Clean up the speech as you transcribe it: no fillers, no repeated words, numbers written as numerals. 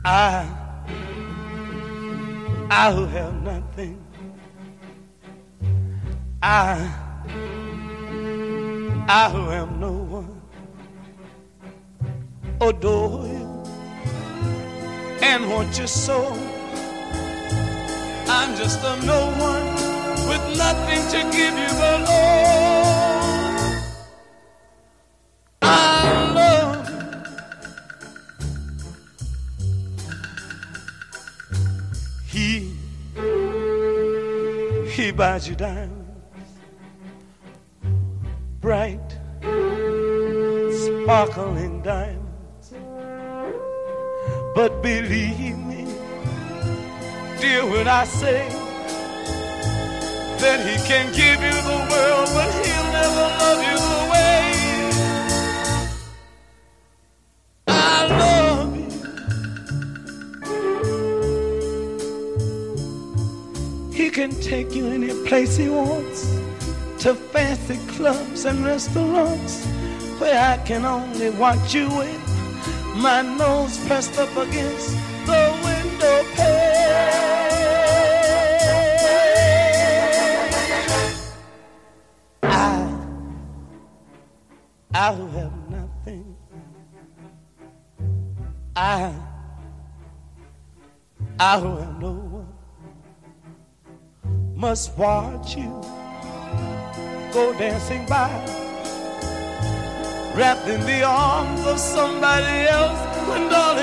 I who have nothing, I who am no one, adore you and want you so. I'm just a no one with nothing to give you but all. I love you. He buys you diamonds, bright, sparkling diamonds. But believe me, dear, when I say that he can give you the world, but he'll never love you the way I love you. He can take you any place he wants, to fancy clubs and restaurants, where I can only watch you with my nose pressed up against the window pane. I who have nothing, I who have no one, must watch you go dancing by, wrapped in the arms of somebody else, when darling